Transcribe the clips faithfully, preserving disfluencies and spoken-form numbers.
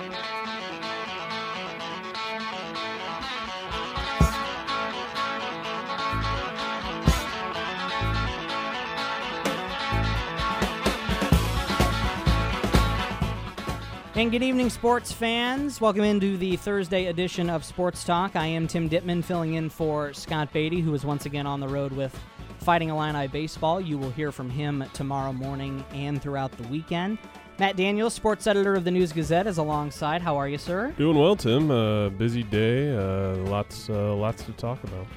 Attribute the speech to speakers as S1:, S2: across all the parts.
S1: And good evening, sports fans. Welcome into the Thursday edition of Sports Talk. I am Tim Dittman, filling in for Scott Beatty, who is once again on the road with Fighting Illini Baseball. You will hear from him tomorrow morning and throughout the weekend. Matt Daniels, sports editor of the News Gazette, is alongside. How are you, sir?
S2: Doing well, Tim. Uh, busy day. Uh, lots, uh, lots to talk about.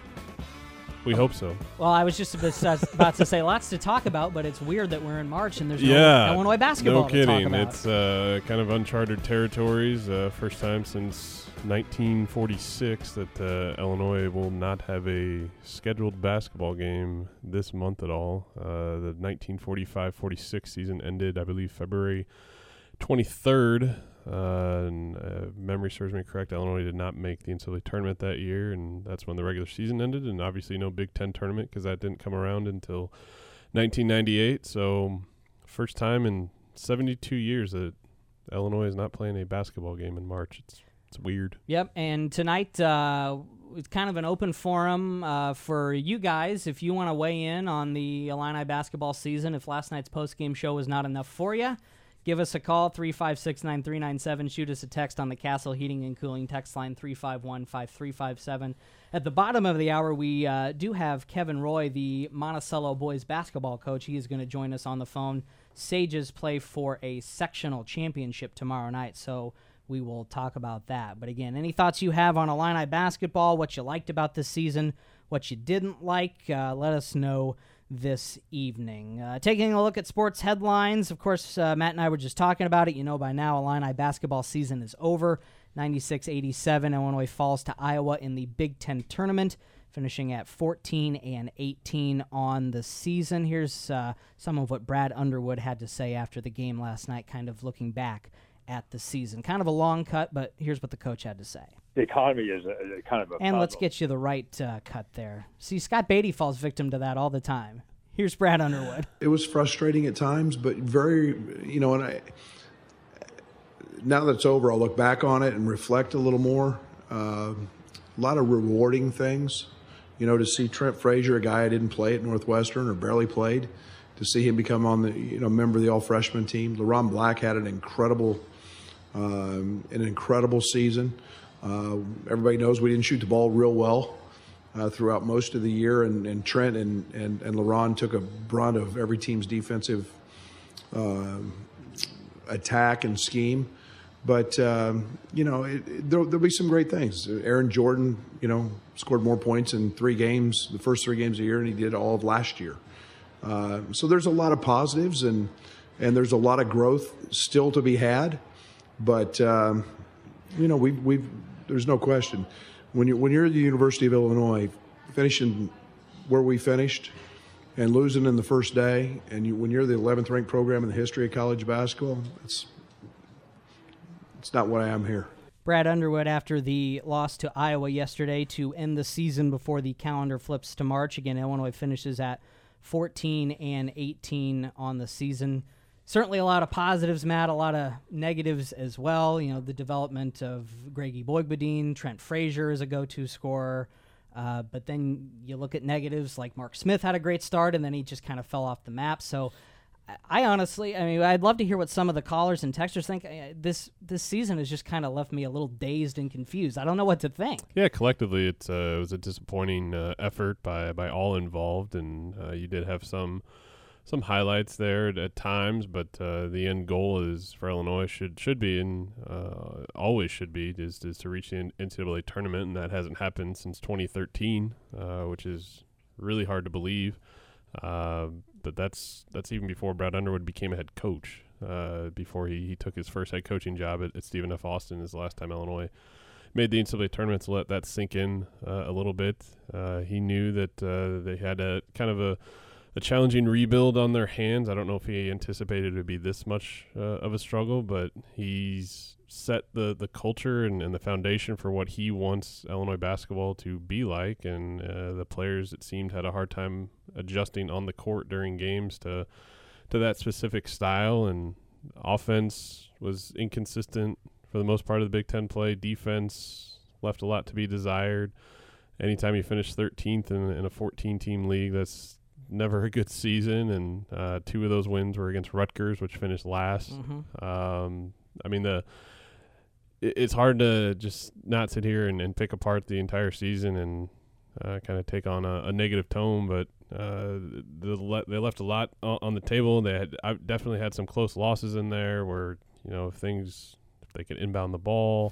S2: We hope so.
S1: Well, I was just about to say lots to talk about, but it's weird that we're in March and there's no
S2: yeah,
S1: Illinois basketball
S2: no
S1: to talk
S2: kidding.
S1: about.
S2: It's uh, kind of uncharted territories. Uh, first time since nineteen forty-six that uh, Illinois will not have a scheduled basketball game this month at all. Uh, the nineteen forty-five forty-six season ended, I believe, February twenty-third. Uh, and uh, memory serves me correct, Illinois did not make the N C double A tournament that year, and that's when the regular season ended, and obviously no Big Ten tournament because that didn't come around until nineteen ninety-eight. So first time in seventy-two years that Illinois is not playing a basketball game in March. It's it's weird.
S1: Yep, and tonight uh, it's kind of an open forum uh, for you guys if you want to weigh in on the Illini basketball season. If last night's post-game show was not enough for you, give us a call, three five six, nine three nine seven. Shoot us a text on the Castle Heating and Cooling text line, three five one, five three five seven. At the bottom of the hour, we uh, do have Kevin Roy, the Monticello boys basketball coach. He is going to join us on the phone. Sages play for a sectional championship tomorrow night, so we will talk about that. But again, any thoughts you have on Illini basketball, what you liked about this season, what you didn't like, uh, let us know this evening. Uh, taking a look at sports headlines, of course, uh, Matt and I were just talking about it. You know by now, Illini basketball season is over. ninety-six eighty-seven, Illinois falls to Iowa in the Big Ten tournament, finishing at fourteen and eighteen on the season. Here's uh, some of what Brad Underwood had to say after the game last night, kind of looking back at the season. Kind of a long cut, but here's what the coach had to say.
S3: The economy is a, a kind of a
S1: And
S3: puzzle.
S1: let's get you the right uh, cut there. See, Scott Beatty falls victim to that all the time. Here's Brad Underwood.
S4: It was frustrating at times, but very, you know, and I, now that it's over, I'll look back on it and reflect a little more. Uh, a lot of rewarding things, you know, to see Trent Frazier, a guy I didn't play at Northwestern or barely played, to see him become on the, you know, member of the all-freshman team. LeRon Black had an incredible, um, an incredible season. Uh, everybody knows we didn't shoot the ball real well uh, throughout most of the year, and, and Trent and, and, and LeRon took a brunt of every team's defensive uh, attack and scheme. But, um, you know, it, it, there'll, there'll be some great things. Aaron Jordan, you know, scored more points in three games, the first three games of the year, and he did all of last year. Uh, so there's a lot of positives, and, and there's a lot of growth still to be had. But, um, you know, we've, we've, there's no question. When you're, when you're at the University of Illinois, finishing where we finished and losing in the first day, and you, when you're the eleventh ranked program in the history of college basketball, it's, it's not why I'm here.
S1: Brad Underwood after the loss to Iowa yesterday to end the season before the calendar flips to March. Again, Illinois finishes at fourteen and eighteen on the season. Certainly a lot of positives, Matt, a lot of negatives as well. You know, the development of Greggy Boigbadin, Trent Frazier is a go-to scorer. Uh, but then you look at negatives like Mark Smith had a great start, and then he just kind of fell off the map. So I honestly, I mean, I'd love to hear what some of the callers and texters think. This this season has just kind of left me a little dazed and confused. I don't know what to think.
S2: Yeah, collectively, it's uh, it was a disappointing uh, effort by by all involved, and uh, you did have some some highlights there at, at times, but uh, the end goal is for Illinois should should be and uh, always should be is, is to reach the N C double A tournament, and that hasn't happened since twenty thirteen, uh, which is really hard to believe. Uh, but that's that's even before Brad Underwood became a head coach. Uh, before he, he took his first head coaching job at, at Stephen F. Austin is the last time Illinois made the N C double A tournament. To let that sink in uh, a little bit. Uh, he knew that uh, they had a kind of a, a challenging rebuild on their hands. I don't know if he anticipated it would be this much uh, of a struggle, but he's set the, the culture and, and the foundation for what he wants Illinois basketball to be like, and uh, the players, it seemed, had a hard time adjusting on the court during games to to that specific style, and offense was inconsistent for the most part of the Big Ten play. Defense left a lot to be desired. Anytime you finish thirteenth in, in a fourteen-team league, that's never a good season. And uh, two of those wins were against Rutgers, which finished last. Mm-hmm. Um, I mean, the it, it's hard to just not sit here and, and pick apart the entire season and uh, kind of take on a, a negative tone, but uh, the le- they left a lot on, on the table. They had I definitely had some close losses in there where, you know, if things if they could inbound the ball,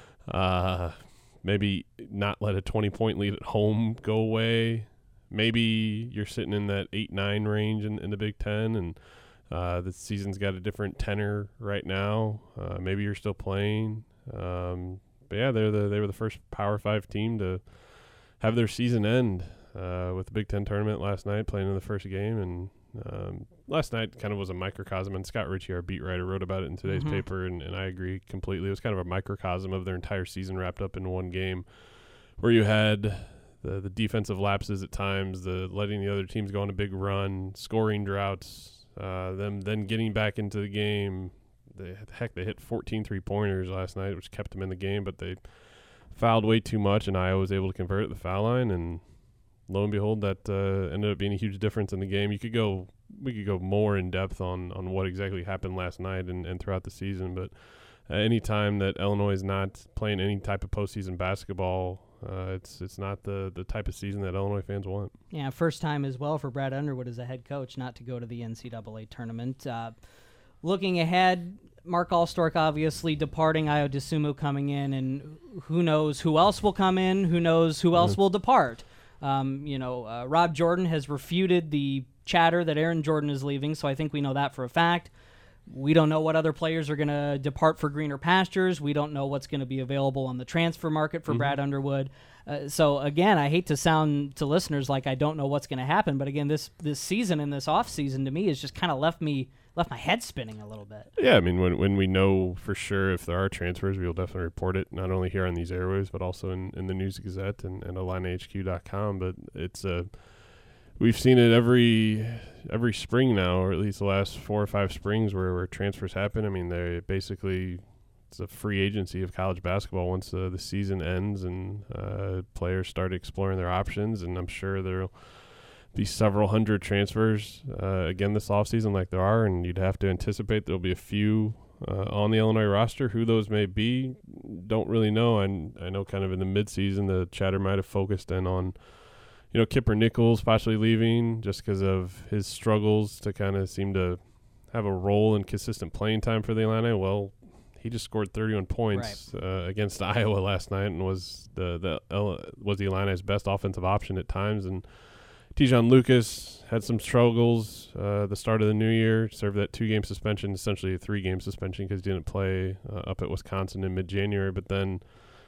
S2: uh, maybe not let a twenty-point lead at home go away. Maybe you're sitting in that eight nine range in, in the Big Ten, and uh, the season's got a different tenor right now. Uh, maybe you're still playing. Um, but, yeah, they're the, they were the first Power Five team to have their season end uh, with the Big Ten tournament last night, playing in the first game. And um, last night kind of was a microcosm, and Scott Ritchie, our beat writer, wrote about it in today's mm-hmm. paper, and, and I agree completely. It was kind of a microcosm of their entire season wrapped up in one game where you had the, the defensive lapses at times, the letting the other teams go on a big run, scoring droughts, uh, them then getting back into the game. They, heck, they hit fourteen three-pointers last night, which kept them in the game, but they fouled way too much, and Iowa was able to convert at the foul line, and lo and behold, that uh, ended up being a huge difference in the game. You could go, we could go more in depth on, on what exactly happened last night and, and throughout the season, but uh, any time that Illinois is not playing any type of postseason basketball, uh, it's it's not the, the type of season that Illinois fans want.
S1: Yeah, first time as well for Brad Underwood as a head coach not to go to the N C double A tournament. Uh, looking ahead, Mark Allstork obviously departing, Ayo Dosunmu coming in, and who knows who else will come in, who knows who else mm-hmm. will depart. Um, you know, uh, Rob Jordan has refuted the chatter that Aaron Jordan is leaving, so I think we know that for a fact. We don't know what other players are going to depart for greener pastures. We don't know what's going to be available on the transfer market for mm-hmm. Brad Underwood. Uh, so, again, I hate to sound to listeners like I don't know what's going to happen, but, again, this this season and this offseason to me has just kind of left me left my head spinning a little bit.
S2: Yeah, I mean, when when we know for sure if there are transfers, we will definitely report it, not only here on these airwaves, but also in, in the News Gazette and, and Illini H Q dot com. But it's a uh, we've seen it every every spring now, or at least the last four or five springs where, where transfers happen. I mean, they basically it's a free agency of college basketball once uh, the season ends and uh, players start exploring their options. And I'm sure there'll be several hundred transfers uh, again this offseason like there are, and you'd have to anticipate there'll be a few uh, on the Illinois roster. Who those may be, don't really know. And I know kind of in the midseason the chatter might have focused in on you know, Kipper Nichols possibly leaving just because of his struggles to kind of seem to have a role in consistent playing time for the Illini. Well, he just scored thirty-one points right. uh, against Iowa last night and was the the was the Illini's best offensive option at times. And Te'Jon Lucas had some struggles uh, the start of the new year, served that two-game suspension, essentially a three-game suspension because he didn't play uh, up at Wisconsin in mid-January, but then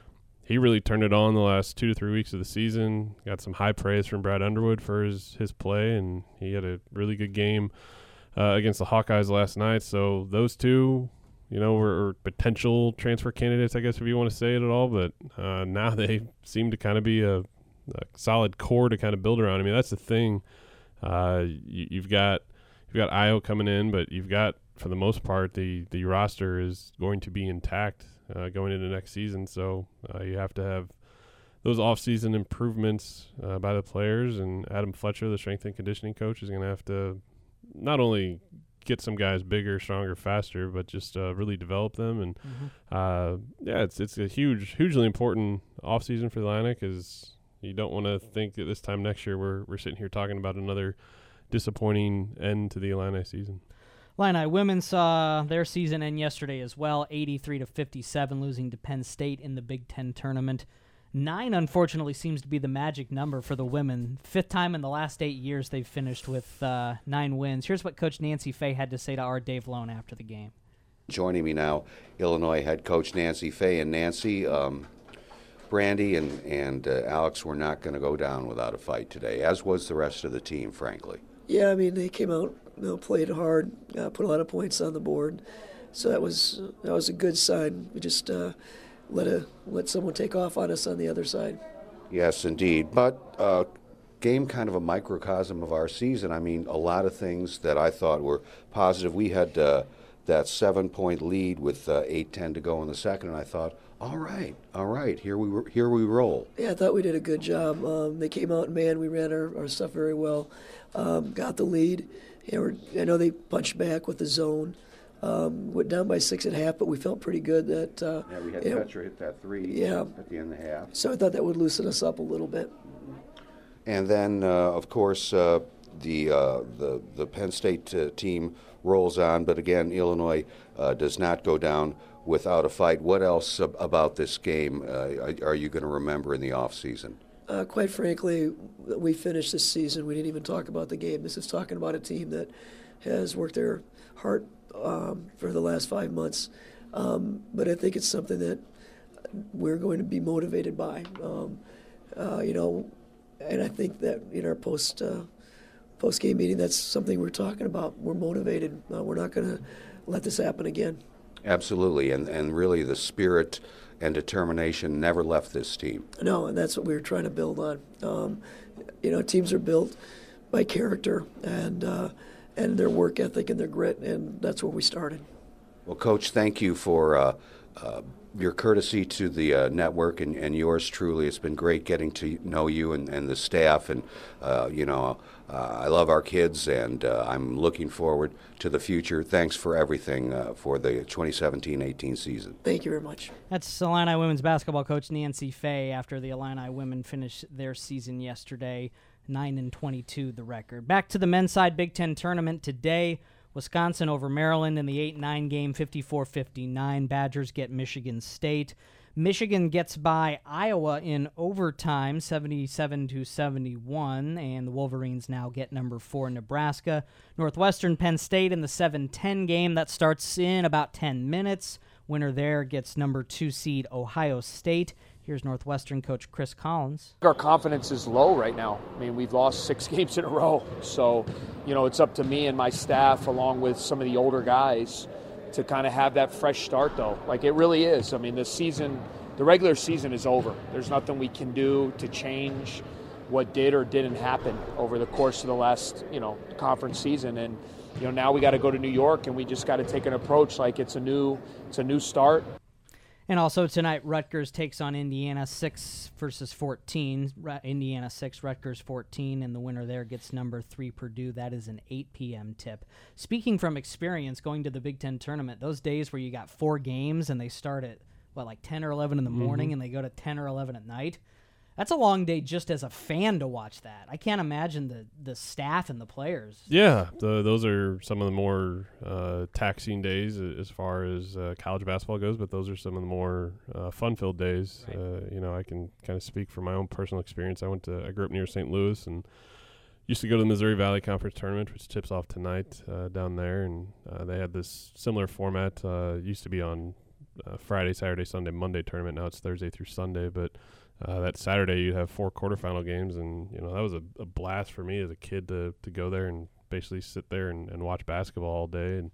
S2: he really turned it on the last two to three weeks of the season. Got some high praise from Brad Underwood for his, his play, and he had a really good game uh, against the Hawkeyes last night. So those two, you know, were, were potential transfer candidates, I guess, if you want to say it at all. But uh, now they seem to kind of be a, a solid core to kind of build around. I mean, that's the thing. Uh, you, you've got you've got Ayo coming in, but you've got, for the most part, the, the roster is going to be intact Uh, going into next season, so uh, you have to have those off-season improvements uh, by the players, and Adam Fletcher, the strength and conditioning coach, is going to have to not only get some guys bigger, stronger, faster, but just uh, really develop them. And mm-hmm. uh, yeah, it's it's a huge, hugely important off-season for the Illini because you don't want to think that this time next year we're we're sitting here talking about another disappointing end to the Illini season.
S1: Illini women saw their season end yesterday as well, eighty-three to fifty-seven, losing to Penn State in the Big Ten tournament. Nine, unfortunately, seems to be the magic number for the women. Fifth time in the last eight years they've finished with uh, nine wins. Here's what Coach Nancy Fay had to say to our Dave Lone after the game.
S5: Joining me now, Illinois head coach Nancy Fay. And Nancy, um, Brandy and, and uh, Alex were not going to go down without a fight today, as was the rest of the team, frankly.
S6: Yeah, I mean, they came out, you know, played hard, uh, put a lot of points on the board. So that was that was a good sign. We just uh, let a let someone take off on us on the other side.
S5: Yes, indeed. But uh, game kind of a microcosm of our season. I mean, a lot of things that I thought were positive. We had uh, that seven-point lead with uh, eight ten to go in the second, and I thought, all right, all right, here we here we roll.
S6: Yeah, I thought we did a good job. Um, they came out and, man, we ran our, our stuff very well. Um, got the lead. Yeah, we're, I know they punched back with the zone. Um, went down by six and a half, but we felt pretty good that. Uh,
S5: yeah, we had
S6: yeah,
S5: Petra hit that three
S6: yeah.
S5: at the end of the half.
S6: So I thought that would loosen us up a little bit.
S5: And then, uh, of course, uh, the, uh, the the Penn State uh, team rolls on, but again, Illinois uh, does not go down without a fight. What else ab- about this game uh, are you going to remember in the off season?
S6: Uh, quite frankly, we finished this season. We didn't even talk about the game. This is talking about a team that has worked their heart um, for the last five months. Um, but I think it's something that we're going to be motivated by. Um, uh, you know, and I think that in our post uh, post game meeting, that's something we're talking about. We're motivated. Uh, we're not going to let this happen again.
S5: Absolutely, and and really the spirit and determination never left this team.
S6: No, and that's what we were trying to build on. Um, you know, teams are built by character and uh, and their work ethic and their grit, and that's where we started.
S5: Well, Coach, thank you for uh, uh, your courtesy to the uh, network and, and yours truly. It's been great getting to know you and, and the staff, and uh, you know, uh, I love our kids, and uh, I'm looking forward to the future. Thanks for everything uh, for the twenty seventeen eighteen season.
S6: Thank you very much.
S1: That's Illini women's basketball coach Nancy Fay after the Illini women finished their season yesterday, nine and twenty-two the record. Back to the men's side Big Ten tournament today. Wisconsin over Maryland in the eight nine game, fifty-four fifty-nine. Badgers get Michigan State. Michigan gets by Iowa in overtime, seventy-seven to seventy-one, and the Wolverines now get number four Nebraska. Northwestern Penn State in the seven ten game. That starts in about ten minutes. Winner there gets number two seed Ohio State. Here's Northwestern coach Chris Collins.
S7: Our confidence is low right now. I mean, we've lost six games in a row. So, you know, it's up to me and my staff, along with some of the older guys, to kind of have that fresh start, though. Like, it really is. I mean, the season, the regular season is over. There's nothing we can do to change what did or didn't happen over the course of the last, you know, conference season. And, you know, now we got to go to New York, and we just got to take an approach like it's a new, it's a new start.
S1: And also tonight, Rutgers takes on Indiana, six versus fourteen. Indiana six, Rutgers fourteen, and the winner there gets number three Purdue. That is an eight p.m. tip. Speaking from experience, going to the Big Ten tournament, those days where you got four games and they start at, what, like ten or eleven in the morning mm-hmm. and they go to ten or eleven at night, that's a long day just as a fan to watch that. I can't imagine the, the staff and the players.
S2: Yeah, the, those are some of the more uh, taxing days as far as uh, college basketball goes, but those are some of the more uh, fun-filled days. Right. Uh, you know, I can kind of speak from my own personal experience. I went to I grew up near Saint Louis and used to go to the Missouri Valley Conference Tournament, which tips off tonight uh, down there, and uh, they had this similar format. Uh, it used to be on uh, Friday, Saturday, Sunday, Monday tournament. Now it's Thursday through Sunday, but Uh, that Saturday you'd have four quarterfinal games, and you know that was a, a blast for me as a kid to to go there and basically sit there and, and watch basketball all day. And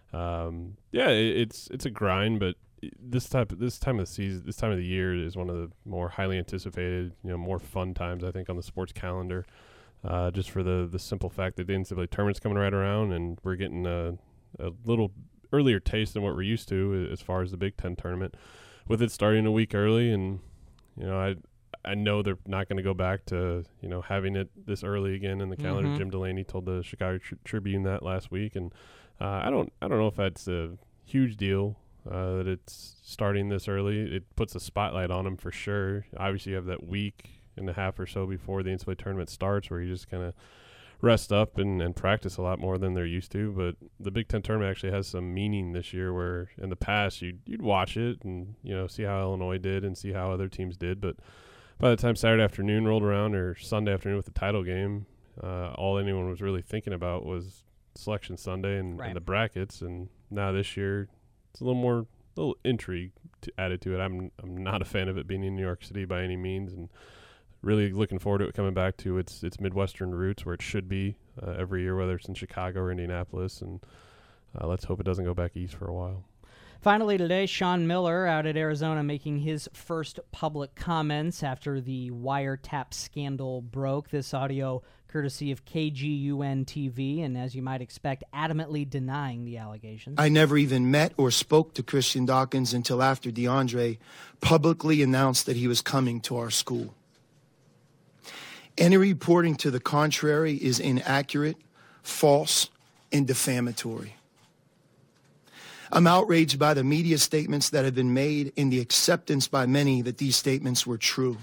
S2: um, yeah, it, it's it's a grind, but this type this time of the season, this time of the year is one of the more highly anticipated, you know, more fun times I think on the sports calendar. Uh, just for the the simple fact that the N C double A tournament's coming right around, and we're getting a, a little earlier taste than what we're used to as far as the Big Ten tournament, with it starting a week early. And you know, I I know they're not going to go back to, you know, having it this early again in the calendar. Mm-hmm. Jim Delaney told the Chicago Tr- Tribune that last week, and uh, I don't I don't know if that's a huge deal uh, that it's starting this early. It puts a spotlight on them for sure. Obviously, you have that week and a half or so before the N C double A tournament starts where you just kind of rest up and, and practice a lot more than they're used to. But the Big Ten tournament actually has some meaning this year, where in the past you'd, you'd watch it and, you know, see how Illinois did and see how other teams did. But by the time Saturday afternoon rolled around, or Sunday afternoon with the title game, uh, all anyone was really thinking about was Selection Sunday and, right. and the brackets. And now this year it's a little more little intrigue to, added to it. I'm I'm not a fan of it being in New York City by any means, and really looking forward to it coming back to its its Midwestern roots where it should be uh, every year, whether it's in Chicago or Indianapolis. And uh, let's hope it doesn't go back east for a while.
S1: Finally today, Sean Miller out at Arizona making his first public comments after the wiretap scandal broke. This audio courtesy of K G U N T V, and as you might expect, adamantly denying the allegations.
S8: I never even met or spoke to Christian Dawkins until after DeAndre publicly announced that he was coming to our school. Any reporting to the contrary is inaccurate, false, and defamatory. I'm outraged by the media statements that have been made and the acceptance by many that these statements were true.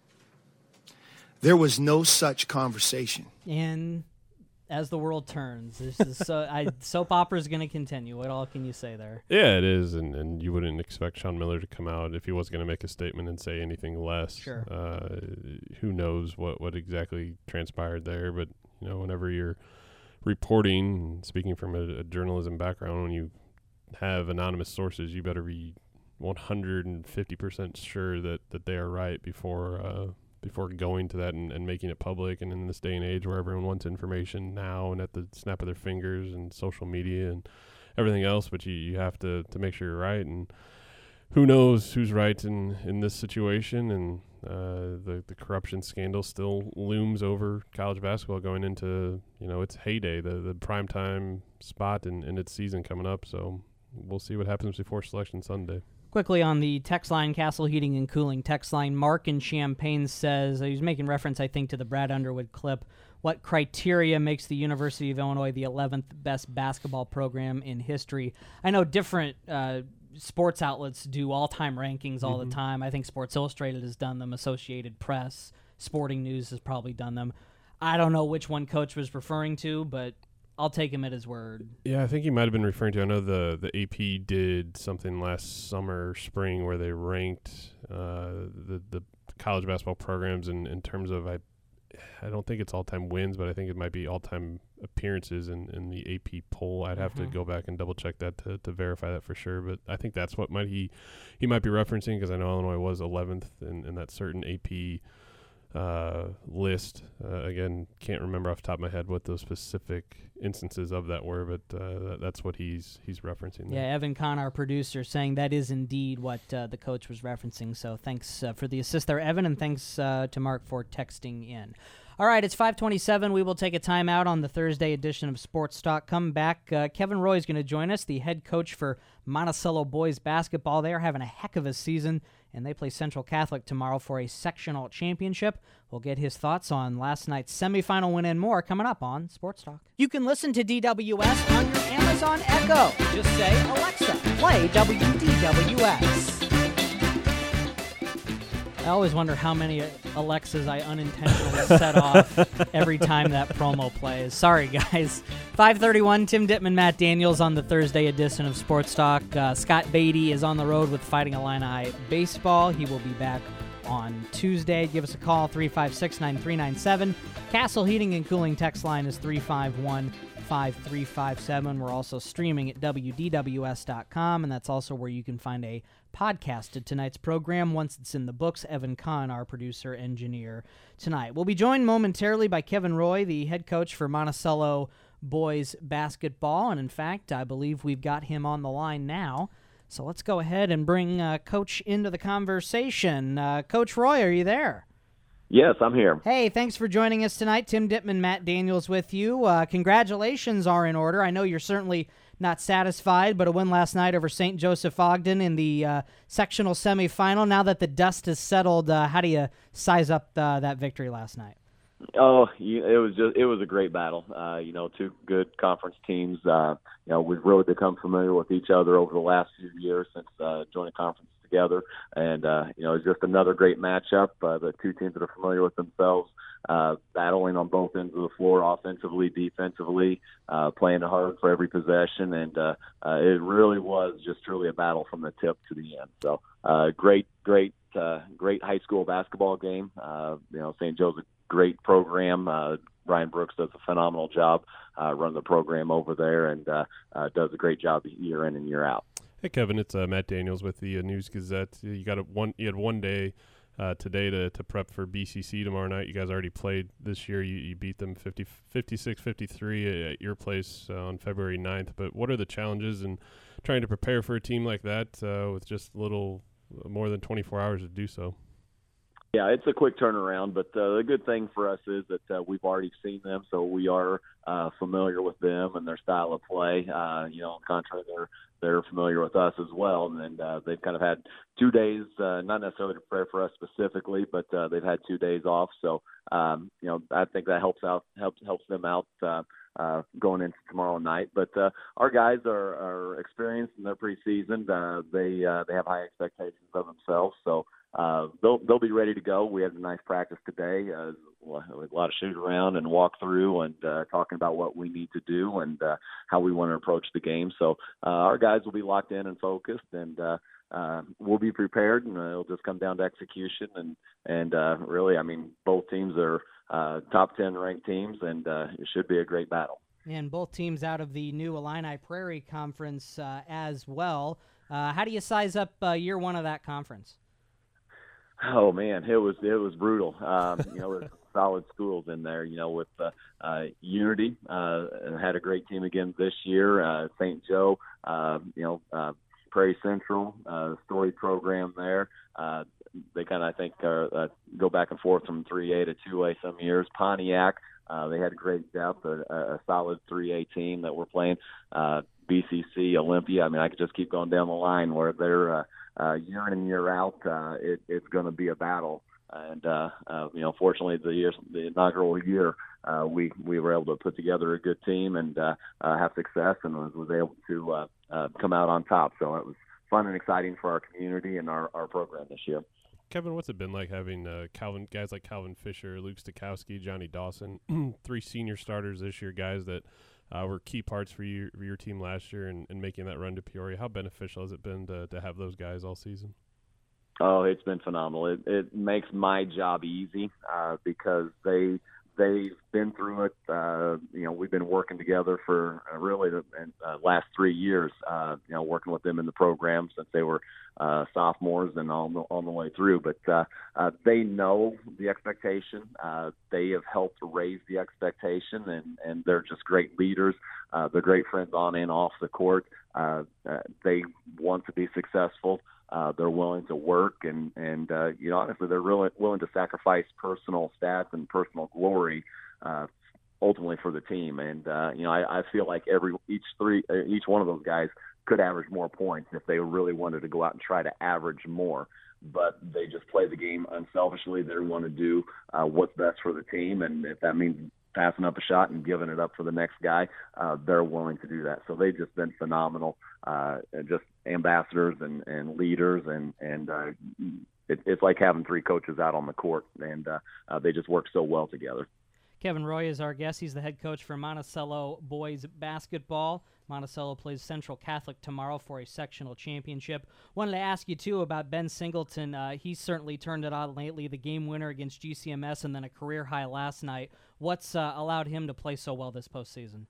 S8: There was no such conversation.
S1: And as the world turns, this is so, I, soap opera is going to continue. What all can you say there?
S2: Yeah, it is, and, and you wouldn't expect Sean Miller to come out if he was going to make a statement and say anything less.
S1: Sure.
S2: Uh, who knows what, what exactly transpired there, but you know, whenever you're reporting, speaking from a, a journalism background, when you have anonymous sources, you better be one hundred fifty percent sure that, that they are right before uh, before going to that and, and making it public. And in this day and age where everyone wants information now and at the snap of their fingers and social media and everything else, but you, you have to, to make sure you're right. And who knows who's right in, in this situation. And uh, the, the corruption scandal still looms over college basketball going into, you know, its heyday, the, the primetime spot in, in its season coming up. So we'll see what happens before Selection Sunday.
S1: Quickly on the text line, Castle Heating and Cooling text line, Mark in Champaign says, uh, he's making reference, I think, to the Brad Underwood clip. What criteria makes the University of Illinois the eleventh best basketball program in history? I know different uh, sports outlets do all-time rankings all mm-hmm. the time. I think Sports Illustrated has done them. Associated Press, Sporting News has probably done them. I don't know which one Coach was referring to, but I'll take him at his word.
S2: Yeah, I think he might have been referring to, I know the, the A P did something last summer, spring, where they ranked uh, the, the college basketball programs in, in terms of, I I don't think it's all-time wins, but I think it might be all-time appearances in, in the A P poll. I'd have mm-hmm. to go back and double-check that to, to verify that for sure, but I think that's what might he he might be referencing, because I know Illinois was eleventh in, in that certain A P uh, list. Uh, again, can't remember off the top of my head what those specific instances of that were, but uh, that's what he's he's referencing there.
S1: Yeah, Evan Kahn, our producer, saying that is indeed what uh, the coach was referencing. So thanks uh, for the assist there, Evan, and thanks uh, to Mark for texting in. All right, it's five twenty-seven. We will take a timeout on the Thursday edition of Sports Talk. Come back. Uh, Kevin Roy is going to join us, the head coach for Monticello boys basketball. They are having a heck of a season, and they play Central Catholic tomorrow for a sectional championship. We'll get his thoughts on last night's semifinal win and more coming up on Sports Talk. You can listen to D W S on your Amazon Echo. Just say, Alexa, play W D W S. I always wonder how many Alexas I unintentionally set off every time that promo plays. Sorry, guys. five thirty-one, Tim Dittman, Matt Daniels on the Thursday edition of Sports Talk. Uh, Scott Beatty is on the road with Fighting Illini Baseball. He will be back on Tuesday. Give us a call, three five six, nine three nine seven. Castle Heating and Cooling text line is three five one, five three five seven. We're also streaming at W D W S dot com, and that's also where you can find a podcast of tonight's program once it's in the books. Evan Kahn, our producer engineer tonight. We'll be joined momentarily by Kevin Roy, the head coach for Monticello boys basketball, and in fact, I believe we've got him on the line now. So let's go ahead and bring uh, Coach into the conversation. Uh, Coach Roy, are you there?
S9: Yes, I'm here.
S1: Hey, thanks for joining us tonight. Tim Dittman, Matt Daniels with you. Uh, congratulations are in order. I know you're certainly not satisfied, but a win last night over Saint Joseph Ogden in the uh, sectional semifinal. Now that the dust has settled, uh, how do you size up uh, that victory last night?
S9: Oh, it was just it was a great battle. Uh, you know, two good conference teams. Uh, you know, we've really become familiar with each other over the last few years since uh, joining conference together, and uh, you know, it's just another great matchup. Uh, the two teams that are familiar with themselves, uh, battling on both ends of the floor, offensively, defensively, uh, playing hard for every possession, and uh, uh, it really was just truly a battle from the tip to the end. So, uh, great, great, uh, great high school basketball game. Uh, you know, Saint Joe's a great program. Uh, Brian Brooks does a phenomenal job uh, running the program over there, and uh, uh, does a great job year in and year out.
S2: Hey Kevin, it's uh, Matt Daniels with the uh, News Gazette. You got a one. You had one day uh, today to, to prep for B C C tomorrow night. You guys already played this year. You, you beat them fifty, fifty-six fifty-three at your place uh, on February ninth. But what are the challenges in trying to prepare for a team like that uh, with just a little more than twenty-four hours to do so?
S9: Yeah, it's a quick turnaround, but uh, the good thing for us is that uh, we've already seen them, so we are uh, familiar with them and their style of play. Uh, you know, contrary, they're they're familiar with us as well, and uh, they've kind of had two days, uh, not necessarily to prepare for us specifically, but uh, they've had two days off. So, um, you know, I think that helps out helps helps them out uh, uh, going into tomorrow night. But uh, our guys are, are experienced and they're preseasoned. Uh, they uh, they have high expectations of themselves, so. Uh, they'll they'll be ready to go. We had a nice practice today, uh, a lot of shoot around and walk through and uh, talking about what we need to do and uh, how we want to approach the game. So uh, our guys will be locked in and focused, and uh, uh, we'll be prepared. And uh, it'll just come down to execution. And and uh, really, I mean, both teams are uh, top ten ranked teams, and uh, it should be a great battle.
S1: And both teams out of the new Illini Prairie Conference uh, as well. Uh, how do you size up uh, year one of that conference?
S9: Oh man, it was it was brutal. Um, you know, there's solid schools in there. You know, with uh, uh, Unity uh, had a great team again this year. Uh, Saint Joe, uh, you know, uh, Prairie Central, uh, Story program there. Uh, they kind of I think are, uh, go back and forth from three A to two A some years. Pontiac, uh, they had a great depth, a, a solid three A team that we're playing. Uh, B C C, Olympia. I mean, I could just keep going down the line where they're. Uh, Uh, year in and year out, uh, it, it's going to be a battle. And, uh, uh, you know, fortunately, the year, the inaugural year, uh, we, we were able to put together a good team and uh, uh, have success and was, was able to uh, uh, come out on top. So it was fun and exciting for our community and our, our program this year.
S2: Kevin, what's it been like having uh, Calvin guys like Calvin Fisher, Luke Stakowski, Johnny Dawson, three senior starters this year, guys that uh, were key parts for, you, for your team last year and, and making that run to Peoria? How beneficial has it been to, to have those guys all season?
S9: Oh, it's been phenomenal. It, it makes my job easy uh, because they they've been through it. Uh, you know, we've been working together for uh, really the uh, last three years. Uh, you know, working with them in the program since they were uh, sophomores and on the on the way through. But uh, uh, they know the expectation. Uh, they have helped raise the expectation, and and they're just great leaders. Uh, they're great friends on and off the court. Uh, uh, they want to be successful. Uh, they're willing to work, and and uh, you know, honestly, they're really willing to sacrifice personal stats and personal glory, uh, ultimately for the team. And uh, you know, I, I feel like every each three each one of those guys could average more points if they really wanted to go out and try to average more. But they just play the game unselfishly. They want to do uh, what's best for the team, and if that means passing up a shot and giving it up for the next guy, uh, they're willing to do that. So they've just been phenomenal, uh, just ambassadors and, and leaders, and, and uh, it, it's like having three coaches out on the court, and uh, uh, they just work so well together.
S1: Kevin Roy is our guest. He's the head coach for Monticello boys basketball. Monticello plays Central Catholic tomorrow for a sectional championship. Wanted to ask you, too, about Ben Singleton. Uh, he's certainly turned it on lately, the game winner against G C M S and then a career high last night. What's uh, allowed him to play so well this postseason?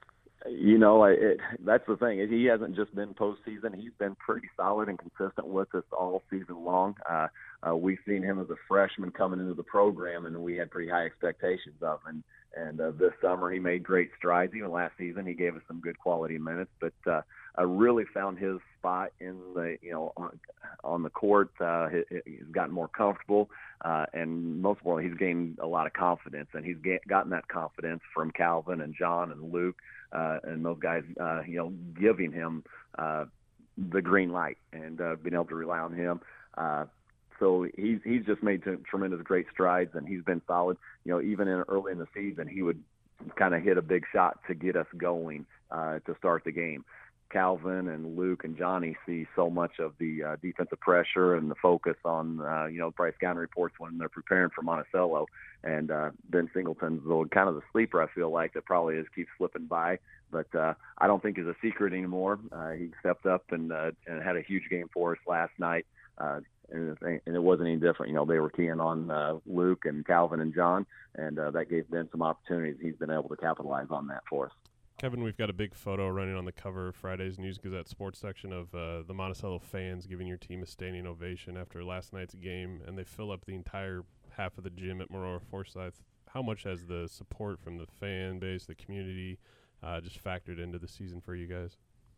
S9: You know, it, that's the thing. He hasn't just been postseason. He's been pretty solid and consistent with us all season long. Uh, uh, we've seen him as a freshman coming into the program, and we had pretty high expectations of him. And, and uh, this summer he made great strides. Even last season he gave us some good quality minutes. But uh, I really found his spot in the, you know, on, on the court. Uh, he, he's gotten more comfortable, uh, and most of all, he's gained a lot of confidence. And he's ga- gotten that confidence from Calvin and John and Luke. Uh, and those guys, uh, you know, giving him uh, the green light and uh, being able to rely on him. Uh, so he's he's just made t- tremendous great strides, and he's been solid. You know, even in early in the season, he would kind of hit a big shot to get us going uh, to start the game. Calvin and Luke and Johnny see so much of the uh, defensive pressure and the focus on, uh, you know, Bryce County reports when they're preparing for Monticello. And uh, Ben Singleton's the, kind of the sleeper, I feel like, that probably is keeps slipping by. But uh, I don't think is a secret anymore. Uh, he stepped up and, uh, and had a huge game for us last night. Uh, and, and it wasn't any different. You know, they were keying on uh, Luke and Calvin and John, and uh, that gave Ben some opportunities. He's been able to capitalize on that for us.
S2: Kevin, we've got a big photo running on the cover of Friday's News Gazette sports section of uh, the Monticello fans giving your team a standing ovation after last night's game, and they fill up the entire half of the gym at Marora Forsyth. How much has the support from the fan base, the community, uh, just factored into the season for you guys?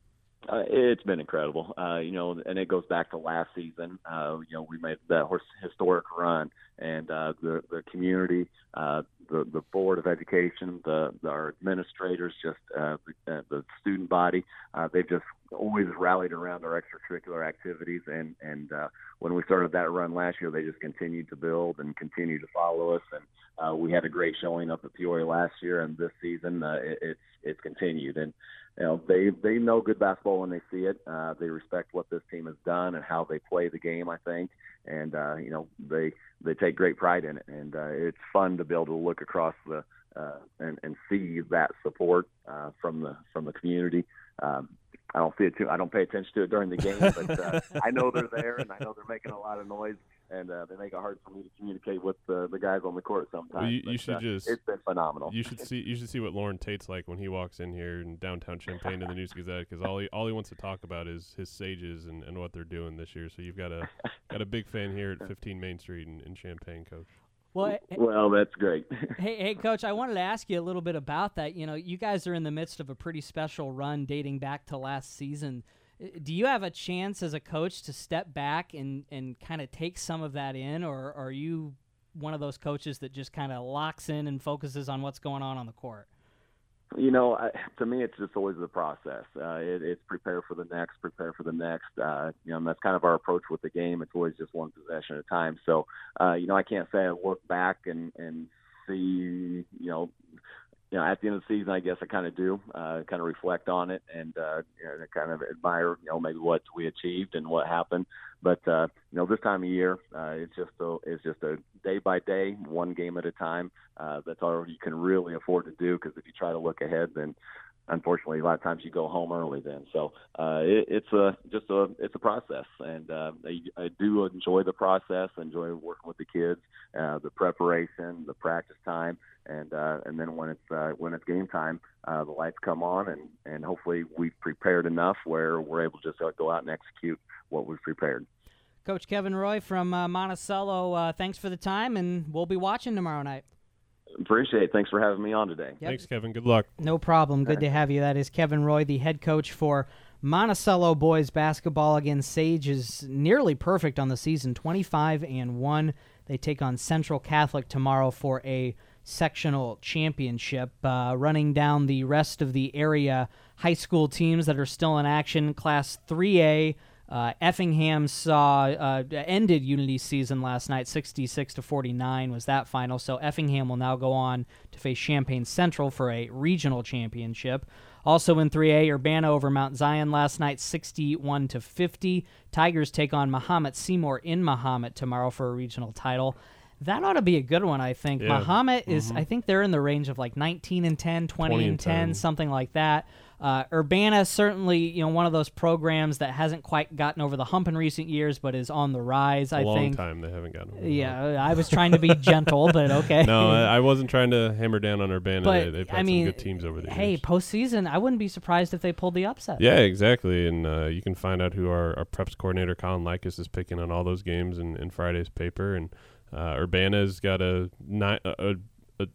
S9: Uh, it's been incredible, uh, you know, and it goes back to last season. Uh, you know, we made that historic run, and uh, the the community, uh, the the board of education, the, the our administrators, just uh, the, uh, the student body, uh, they've just always rallied around our extracurricular activities. And and uh, when we started that run last year, they just continued to build and continue to follow us. And uh, we had a great showing up at Peoria last year, and this season uh, it, it's it's continued. And you know, they they know good basketball when they see it. Uh, they respect what this team has done and how they play the game, I think. And, uh, you know, they they take great pride in it. And uh, it's fun to be able to look across the uh, and, and see that support uh, from the from the community. Um, I don't see it too. I don't pay attention to it during the game, but uh, I know they're there, and I know they're making a lot of noise, and uh, they make it hard for me to communicate with the, the guys on the court sometimes.
S2: Well, you, you
S9: but,
S2: should
S9: uh,
S2: just.
S9: It's been phenomenal.
S2: You should see. You should see what Lauren Tate's like when he walks in here in downtown Champaign to the News Gazette, because all he all he wants to talk about is his Sages and, and what they're doing this year. So you've got a got a big fan here at fifteen Main Street in, in Champaign, Coach.
S1: Well,
S9: well, that's great.
S1: hey, hey, Coach, I wanted to ask you a little bit about that. You know, you guys are in the midst of a pretty special run dating back to last season. Do you have a chance as a coach to step back and, and kind of take some of that in, or are you one of those coaches that just kind of locks in and focuses on what's going on on the court?
S9: You know, I, to me, it's just always the process. Uh, it, it's prepare for the next, prepare for the next. Uh, you know, and that's kind of our approach with the game. It's always just one possession at a time. So, uh, you know, I can't say I look back and, and see, you know, you know, at the end of the season, I guess I kind of do, uh, kind of reflect on it and uh, you know, kind of admire, you know, maybe what we achieved and what happened. But uh, you know, this time of year, uh, it's just a, it's just a day by day, one game at a time. Uh, that's all you can really afford to do, because if you try to look ahead, then unfortunately, a lot of times you go home early then. So uh, it, it's a just a it's a process, and uh, I, I do enjoy the process. Enjoy working with the kids, uh, the preparation, the practice time, and uh, and then when it's uh, when it's game time, uh, the lights come on, and, and hopefully we've prepared enough where we're able to just uh, go out and execute what we've prepared.
S1: Coach Kevin Roy from uh, Monticello, uh, thanks for the time, and we'll be watching tomorrow night.
S9: Appreciate it. Thanks for having me on today.
S1: Yep.
S2: Thanks, Kevin. Good luck.
S1: No problem. Good to have you. That is Kevin Roy, the head coach for Monticello boys basketball. Again, Sage is nearly perfect on the season, twenty-five and one. They take on Central Catholic tomorrow for a sectional championship. Uh, running down the rest of the area high school teams that are still in action, Class three A. Uh, Effingham saw uh, ended Unity's season last night, sixty-six to forty-nine was that final. So Effingham will now go on to face Champaign Central for a regional championship. Also in three A, Urbana over Mount Zion last night, sixty-one to fifty. Tigers take on Mahomet Seymour in Mahomet tomorrow for a regional title. That ought to be a good one, I think.
S2: Yeah.
S1: Mahomet is,
S2: mm-hmm.
S1: I think they're in the range of like nineteen and ten, twenty,
S2: twenty
S1: and
S2: and
S1: ten,
S2: ten,
S1: something like that. Uh, Urbana certainly, you know, one of those programs that hasn't quite gotten over the hump in recent years, but is on the rise.
S2: A
S1: I
S2: long
S1: think.
S2: time they haven't gotten over the
S1: Yeah,
S2: hump.
S1: I was trying to be gentle, but okay.
S2: No, I, I wasn't trying to hammer down on Urbana.
S1: But,
S2: they, they've had
S1: I mean,
S2: some good teams over the
S1: hey,
S2: years.
S1: postseason, I wouldn't be surprised if they pulled the upset.
S2: Yeah, exactly. And uh, you can find out who our, our preps coordinator, Colin Likas, is picking on all those games in, in Friday's paper. And uh, Urbana's got a, ni- a, a, a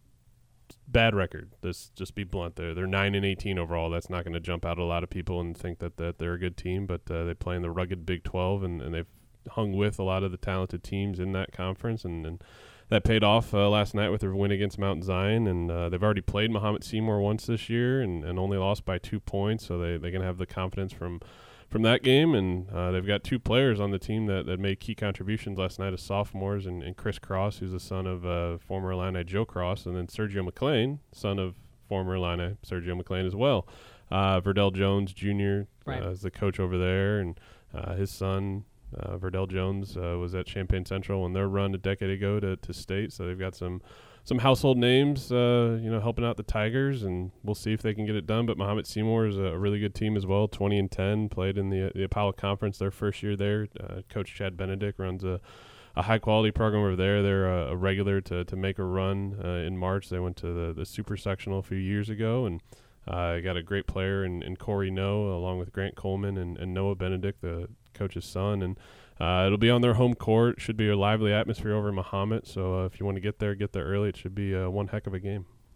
S2: bad record. Let's just be blunt. They're, they're nine and eighteen overall. That's not going to jump out at a lot of people and think that, that they're a good team. But uh, they play in the rugged Big twelve, and, and they've hung with a lot of the talented teams in that conference. And, and that paid off uh, last night with their win against Mount Zion. And uh, they've already played Mahomet Seymour once this year and, and only lost by two points. So they, they're going to have the confidence from from that game. And uh, they've got two players on the team that, that made key contributions last night as sophomores, and, and Chris Cross, who's the son of uh, former Illini Joe Cross, and then Sergio McLean, son of former Illini Sergio McLean as well. Uh, Verdell Jones Junior
S1: Right.
S2: uh, is the coach over there, and uh, his son, uh, Verdell Jones, uh, was at Champaign Central in their run a decade ago to, to state. So they've got some some household names, uh, you know, helping out the Tigers, and we'll see if they can get it done. But Mahomet Seymour is a really good team as well, twenty and ten, played in the the Apollo Conference their first year there. Uh, Coach Chad Benedict runs a, a high-quality program over there. They're a, a regular to, to make a run uh, in March. They went to the, the Super Sectional a few years ago, and uh, got a great player in, in Corey Noe, along with Grant Coleman and, and Noah Benedict, the coach's son. And Uh, it'll be on their home court. Should be a lively atmosphere over in Mahomet. So uh, if you want to get there, get there early. It should be uh, one heck of a game.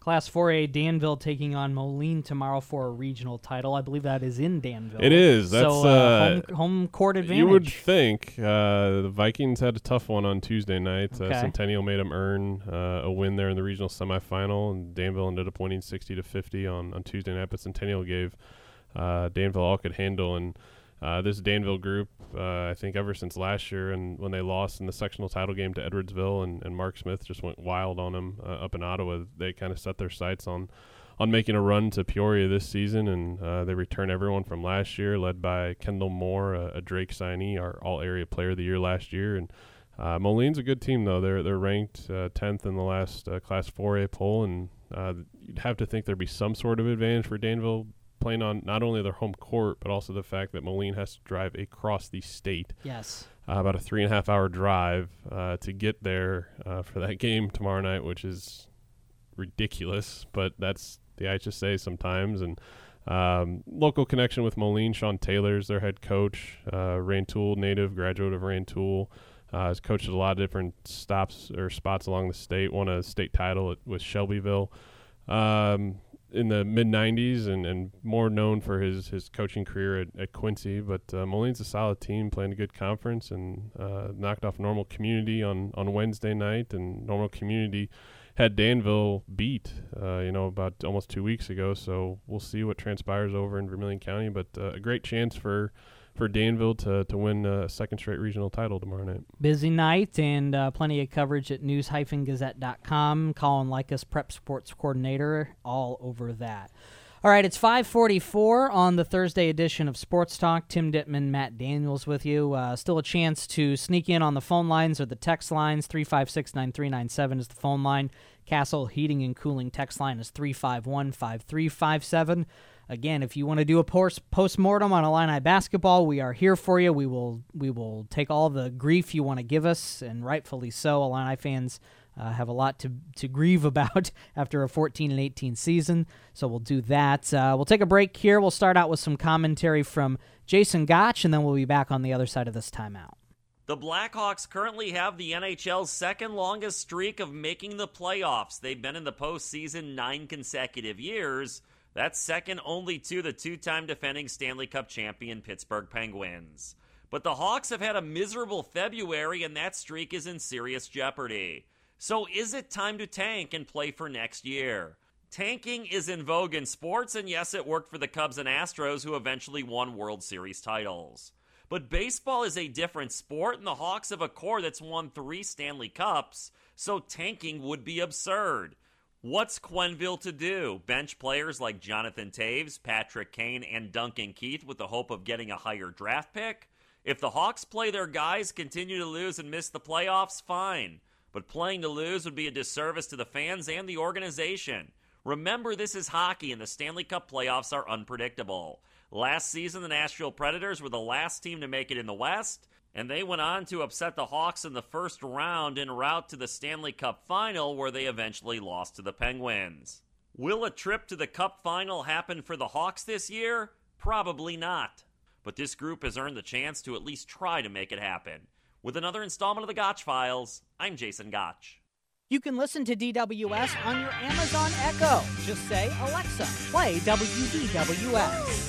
S1: Class four A, Danville taking on Moline tomorrow for a regional title. I believe that is in Danville.
S2: It is. That's
S1: so, uh,
S2: uh,
S1: home, home court advantage.
S2: You would think. Uh, the Vikings had a tough one on Tuesday night.
S1: Okay.
S2: Uh, Centennial made them earn uh, a win there in the regional semifinal, and Danville ended up winning sixty to fifty on, on Tuesday night. But Centennial gave uh, Danville all could handle, and uh, this Danville group, uh, I think ever since last year, and when they lost in the sectional title game to Edwardsville, and, and Mark Smith just went wild on them uh, up in Ottawa, they kind of set their sights on on making a run to Peoria this season, and uh, they return everyone from last year, led by Kendall Moore, a, a Drake signee, our all-area player of the year last year. And uh, Moline's a good team, though. They're they're ranked uh, tenth in the last uh, Class four A poll, and uh, you'd have to think there'd be some sort of advantage for Danville, playing on not only their home court, but also the fact that Moline has to drive across the state.
S1: Yes.
S2: Uh, about a three and a half hour drive uh, to get there uh, for that game tomorrow night, which is ridiculous, but that's the I H S A sometimes. And um, local connection with Moline, Sean Taylor's their head coach, uh, Rantoul native, graduate of Rantoul. Uh, has coached at a lot of different stops or spots along the state, won a state title at, with Shelbyville. Um, in the mid nineties, and, and more known for his, his coaching career at, at Quincy. But uh, Moline's a solid team, playing a good conference, and uh, knocked off Normal Community on, on Wednesday night. And Normal Community had Danville beat, uh, you know, about almost two weeks ago. So we'll see what transpires over in Vermilion County. But uh, a great chance for for Danville to, to win a second straight regional title tomorrow night.
S1: Busy night, and uh, plenty of coverage at news dash gazette dot com. Colin Likas, Prep Sports Coordinator, all over that. All right, it's five forty-four on the Thursday edition of Sports Talk. Tim Dittman, Matt Daniels with you. Uh, still a chance to sneak in on the phone lines or the text lines. three five six, nine three nine seven is the phone line. Castle Heating and Cooling text line is three five one, five three five seven. Again, if you want to do a post postmortem on Illini basketball, we are here for you. We will we will take all the grief you want to give us, and rightfully so. Illini fans uh, have a lot to to grieve about after a fourteen and eighteen season, so we'll do that. Uh, we'll take a break here. We'll start out with some commentary from Jason Gotch, and then we'll be back on the other side of this timeout.
S10: The Blackhawks currently have the N H L's second longest streak of making the playoffs. They've been in the postseason nine consecutive years. That's second only to the two-time defending Stanley Cup champion Pittsburgh Penguins. But the Hawks have had a miserable February, and that streak is in serious jeopardy. So is it time to tank and play for next year? Tanking is in vogue in sports, and yes, it worked for the Cubs and Astros, who eventually won World Series titles. But baseball is a different sport, and the Hawks have a core that's won three Stanley Cups, so tanking would be absurd. What's Quenneville to do? Bench players like Jonathan Taves, Patrick Kane, and Duncan Keith with the hope of getting a higher draft pick? If the Hawks play their guys, continue to lose, and miss the playoffs, fine. But playing to lose would be a disservice to the fans and the organization. Remember, this is hockey, and the Stanley Cup playoffs are unpredictable. Last season, the Nashville Predators were the last team to make it in the West, and they went on to upset the Hawks in the first round en route to the Stanley Cup Final, where they eventually lost to the Penguins. Will a trip to the Cup Final happen for the Hawks this year? Probably not. But this group has earned the chance to at least try to make it happen. With another installment of the Gotch Files, I'm Jason Gotch.
S1: You can listen to D W S on your Amazon Echo. Just say, Alexa, play W D W S.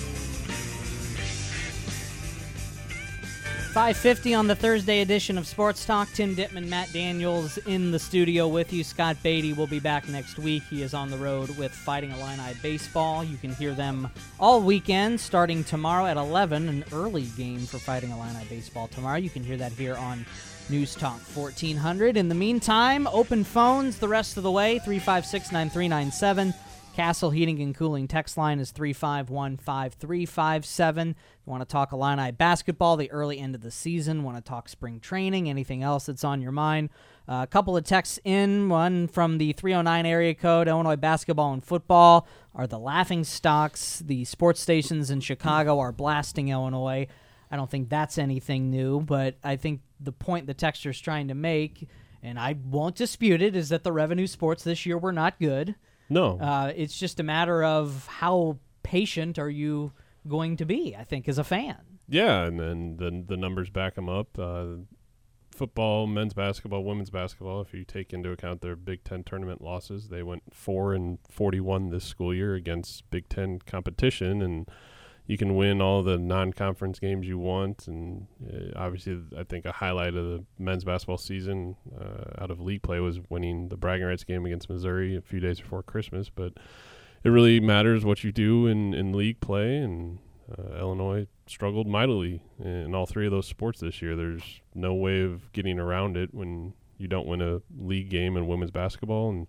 S1: five fifty on the Thursday edition of Sports Talk. Tim Dittman, Matt Daniels in the studio with you. Scott Beatty will be back next week. He is on the road with Fighting Illini Baseball. You can hear them all weekend, starting tomorrow at eleven, an early game for Fighting Illini Baseball tomorrow. You can hear that here on News Talk fourteen hundred. In the meantime, open phones the rest of the way, three five six, nine three nine seven. Castle Heating and Cooling text line is three five one, five three five seven. You want to talk Illini basketball, the early end of the season, want to talk spring training, anything else that's on your mind. Uh, a couple of texts in, one from the three oh nine area code. Illinois basketball and football are the laughing stocks. The sports stations in Chicago are blasting Illinois. I don't think that's anything new, but I think the point the texter's trying to make, and I won't dispute it, is that the revenue sports this year were not good.
S2: No.
S1: Uh, it's just a matter of how patient are you going to be, I think, as a fan.
S2: Yeah, and then the, the numbers back them up. Uh, football, men's basketball, women's basketball, if you take into account their Big Ten tournament losses, they went four and forty-one this school year against Big Ten competition, and you can win all the non-conference games you want. And uh, obviously, I think a highlight of the men's basketball season uh, out of league play was winning the bragging rights game against Missouri a few days before Christmas. But it really matters what you do in, in league play, and uh, Illinois struggled mightily in all three of those sports this year. There's no way of getting around it when you don't win a league game in women's basketball, and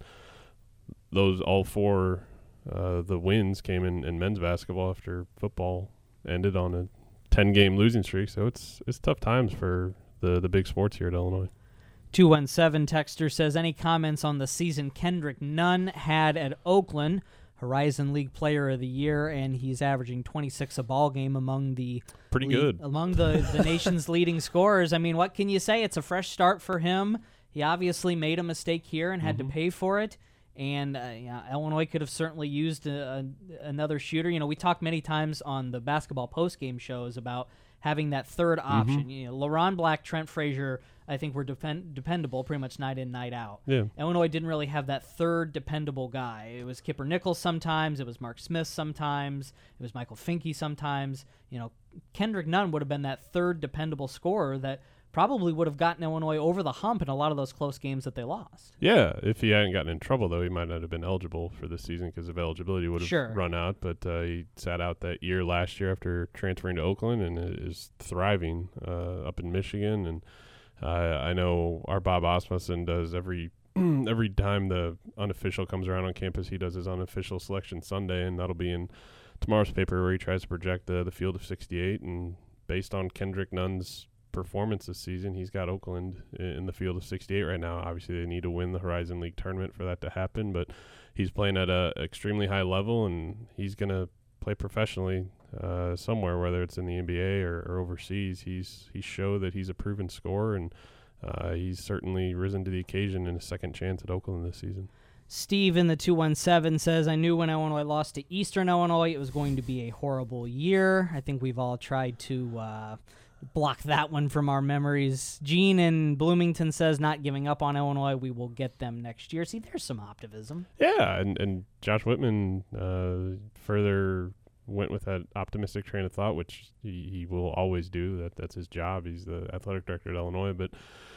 S2: those all four uh, the wins came in, in men's basketball after football ended on a ten-game losing streak. So it's it's tough times for the, the big sports here at Illinois.
S1: two one seven texter says, any comments on the season Kendrick Nunn had at Oakland? Horizon League Player of the Year, and he's averaging twenty-six a ball game among the
S2: pretty
S1: league,
S2: good
S1: among the, the nation's leading scorers. I mean, what can you say? It's a fresh start for him. He obviously made a mistake here and had
S2: mm-hmm.
S1: to pay for it. And uh, yeah, Illinois could have certainly used a, a, another shooter. You know, we talked many times on the basketball postgame shows about having that third option.
S2: Mm-hmm.
S1: You know, LaRon Black, Trent Frazier, I think were depend- dependable pretty much night in, night out.
S2: Yeah.
S1: Illinois didn't really have that third dependable guy. It was Kipper Nichols sometimes. It was Mark Smith sometimes. It was Michael Finke sometimes. You know, Kendrick Nunn would have been that third dependable scorer that probably would have gotten Illinois over the hump in a lot of those close games that they lost.
S2: Yeah, if he hadn't gotten in trouble, though, he might not have been eligible for this season because of eligibility would have
S1: sure.
S2: run out. But uh, he sat out that year last year after transferring to Oakland and is thriving uh, up in Michigan. And uh, I know our Bob Osmussen does every every time the unofficial comes around on campus, he does his unofficial selection Sunday, and that'll be in tomorrow's paper where he tries to project the, the field of sixty-eight. And based on Kendrick Nunn's performance this season, he's got Oakland in the field of sixty-eight right now. Obviously, they need to win the Horizon League tournament for that to happen, but he's playing at a extremely high level, and he's going to play professionally uh, somewhere, whether it's in the N B A or, or overseas. He's he's showed that he's a proven scorer, and uh, he's certainly risen to the occasion in a second chance at Oakland this season.
S1: Steve in the two one seven says, I knew when Illinois lost to Eastern Illinois it was going to be a horrible year. I think we've all tried to uh, block that one from our memories. Gene in Bloomington says, not giving up on Illinois. We will get them next year. See, there's some optimism.
S2: Yeah, and, and Josh Whitman uh, further went with that optimistic train of thought, which he, he will always do. That That's his job. He's the athletic director at Illinois, but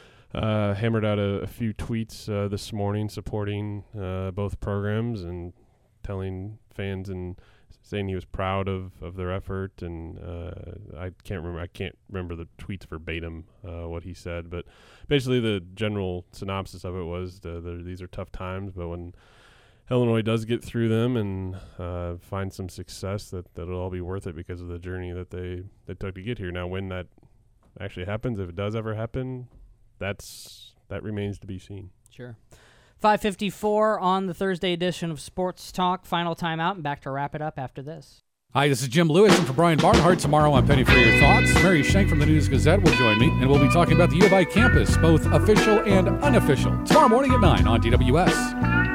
S2: uh, hammered out a, a few tweets uh, this morning supporting uh, both programs and telling fans and saying he was proud of, of their effort, and uh, I can't remember I can't remember the tweets verbatim uh, what he said, but basically the general synopsis of it was the, the, these are tough times, but when Illinois does get through them and uh, find some success, that that'll all be worth it because of the journey that they, they took to get here. Now, when that actually happens, if it does ever happen, that's that remains to be seen.
S1: Sure. five fifty-four on the Thursday edition of Sports Talk. Final timeout, and back to wrap it up after this.
S11: Hi, this is Jim Lewis, and for Brian Barnhart, tomorrow on Penny for Your Thoughts, Mary Schenk from the News Gazette will join me, and we'll be talking about the U of I campus, both official and unofficial, tomorrow morning at nine on D W S.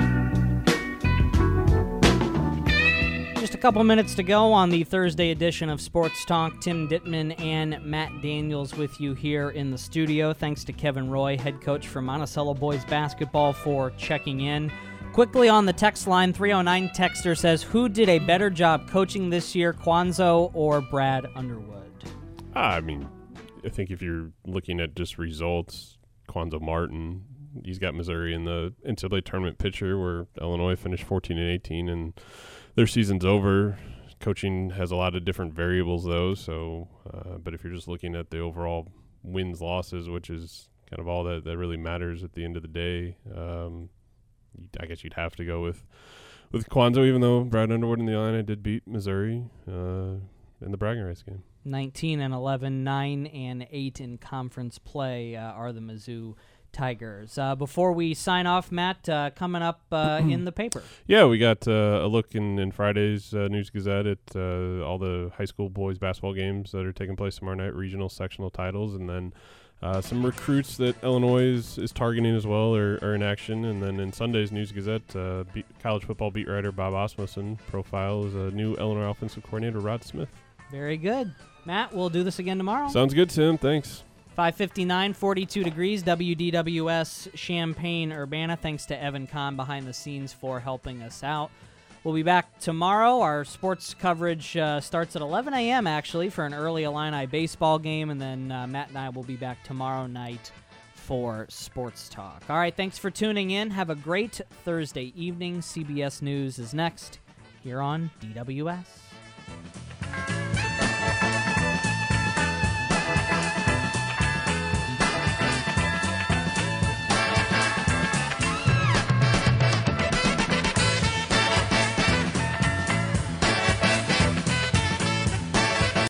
S1: Just a couple minutes to go on the Thursday edition of Sports Talk. Tim Dittman and Matt Daniels with you here in the studio. Thanks to Kevin Roy, head coach for Monticello Boys Basketball, for checking in. Quickly on the text line, three oh nine texter says, who did a better job coaching this year, Quanzo or Brad Underwood?
S2: I mean, I think if you're looking at just results, Quanzo Martin, he's got Missouri in the N C double A tournament picture where Illinois finished fourteen and eighteen, and their season's over. Coaching has a lot of different variables, though. So, uh, but if you're just looking at the overall wins, losses, which is kind of all that, that really matters at the end of the day, um, I guess you'd have to go with with Quanzo, even though Brad Underwood and the Illini did beat Missouri uh, in the bragging rights game.
S1: nineteen and eleven, nine and eight in conference play uh, are the Mizzou Tigers. Uh, before we sign off, Matt, uh, coming up uh, in the paper.
S2: Yeah, we got uh, a look in, in Friday's uh, News Gazette at uh, all the high school boys basketball games that are taking place tomorrow night, regional, sectional titles, and then uh, some recruits that Illinois is, is targeting as well are, are in action. And then in Sunday's News Gazette, uh, beat, college football beat writer Bob Osmussen profiles a new Illinois offensive coordinator, Rod Smith.
S1: Very good. Matt, we'll do this again tomorrow.
S2: Sounds good, Tim. Thanks.
S1: five fifty-nine, forty-two degrees, W D W S Champaign-Urbana. Thanks to Evan Kahn behind the scenes for helping us out. We'll be back tomorrow. Our sports coverage uh, starts at eleven a.m. actually for an early Illini baseball game, and then uh, Matt and I will be back tomorrow night for Sports Talk. All right, thanks for tuning in. Have a great Thursday evening. C B S News is next here on D W S.